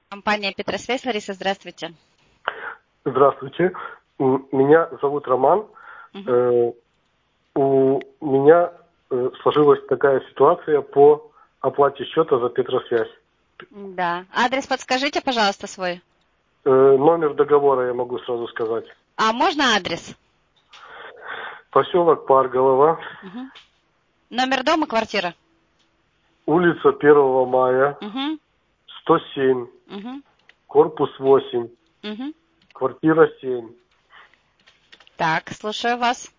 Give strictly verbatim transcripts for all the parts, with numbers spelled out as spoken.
Компания Петросвязь. Лариса, здравствуйте. Здравствуйте. Меня зовут Роман. Угу. Э, у меня э, сложилась такая ситуация по оплате счета за Петросвязь. Да. Адрес подскажите, пожалуйста, свой. Э, номер договора я могу сразу сказать. А можно адрес? Поселок Парголова. Угу. Номер дома, квартира? Улица первого мая. Угу. сто семь. Угу. Корпус восемь. Угу. Квартира семь. Так, слушаю вас.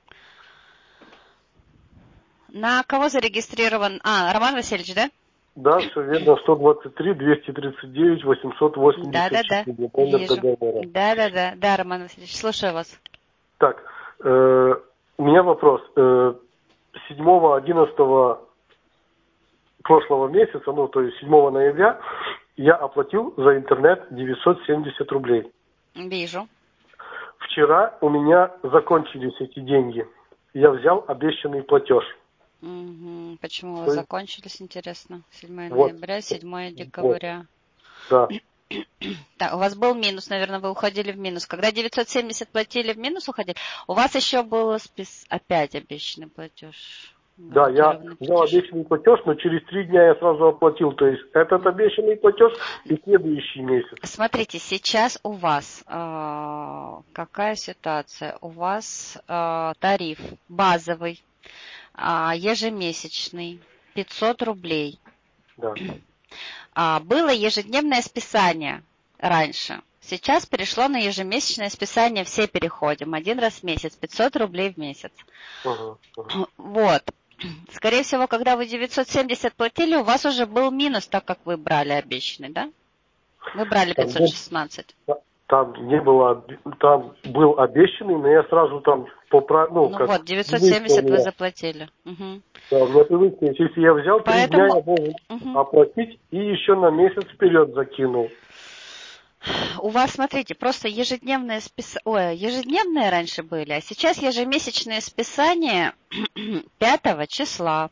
На кого зарегистрирован? А, Роман Васильевич, да? Да, все верно. сто двадцать три двести тридцать девять восемьсот восемьдесят Да-да-да. четыре. Номер Вижу. договора. Да-да-да. Да, Роман Васильевич, слушаю вас. Так, э, у меня вопрос. Э, седьмого одиннадцатого прошлого месяца, ну, то есть седьмого ноября, я оплатил за интернет девятьсот семьдесят рублей. Вижу. Вчера у меня закончились эти деньги. Я взял обещанный платеж. Угу. Почему у вас То есть, закончились, интересно? седьмого вот, ноября, седьмого вот, декабря. да. Так, у вас был минус, наверное, вы уходили в минус. Когда девятьсот семьдесят платили, в минус уходили? У вас еще был спис... опять обещанный платеж. Да, я Гарантированный взял платеж. обещанный платеж, но через три дня я сразу оплатил. То есть этот обещанный платеж и следующий месяц. Смотрите, сейчас у вас э, какая ситуация? У вас э, тариф базовый, э, ежемесячный, пятьсот рублей. Да. А, было ежедневное списание раньше. Сейчас перешло на ежемесячное списание, все переходим. Один раз в месяц, пятьсот рублей в месяц. Угу, угу. Вот. Скорее всего, когда вы девятьсот семьдесят платили, у вас уже был минус, так как вы брали обещанный, да? Вы брали Там, пятьсот шестнадцать. там не было, там был обещанный, но я сразу там поправил, ну, Ну как вот, девятьсот привычка у семьдесят вы меня. заплатили. Угу. Да, у меня привычка. Если я взял три дня, Поэтому я должен угу. оплатить и еще на месяц вперед закинул. У вас, смотрите, просто ежедневные списания, ой, ежедневные раньше были, а сейчас ежемесячные списания пятого числа.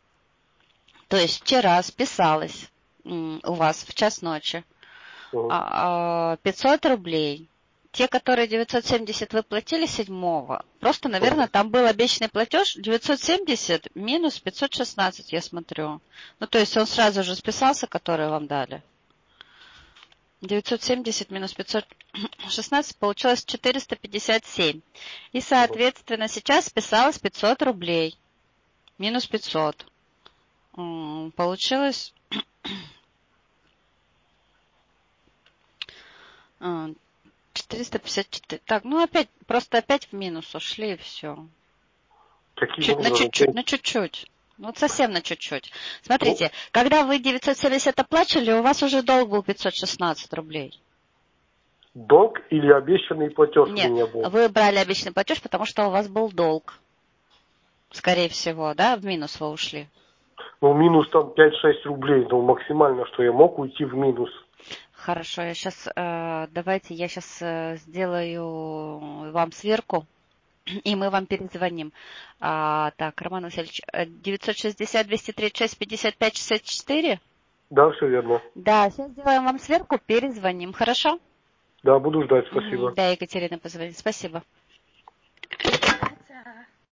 То есть вчера списалось у вас в час ночи Угу. пятьсот рублей. Те, которые девятьсот семьдесят вы платили седьмого, просто, наверное, Угу. там был обещанный платеж девятьсот семьдесят минус пятьсот шестнадцать, я смотрю. Ну, то есть он сразу же списался, который вам дали. девятьсот семьдесят минус пятьсот шестнадцать получилось четыреста пятьдесят семь. И, соответственно, сейчас списалось пятьсот рублей. Минус пятьсот. Получилось четыреста пятьдесят четыре. Так, ну опять, просто опять в минус ушли и все. Каким Чуть, на образом? чуть-чуть, на чуть-чуть. Вот совсем на чуть-чуть. Ну, Смотрите, когда вы девятьсот семьдесят оплачивали, у вас уже долг был пятьсот шестнадцать рублей. долг или обещанный платеж у Нет, меня был? вы брали обычный платеж, потому что у вас был долг. Скорее всего, да, в минус вы ушли. Ну, минус там пять-шесть рублей, ну, максимально, что я мог уйти в минус. Хорошо, я сейчас, э, давайте я сейчас э, сделаю вам сверку, и мы вам перезвоним. А, так, Роман Васильевич, девятьсот шестьдесят двести тридцать шесть пятьдесят пять шестьдесят четыре? Да, все верно. Да, сейчас сделаем вам сверку, перезвоним, хорошо? Да, буду ждать, Угу, спасибо. да, Екатерина позвонит, спасибо.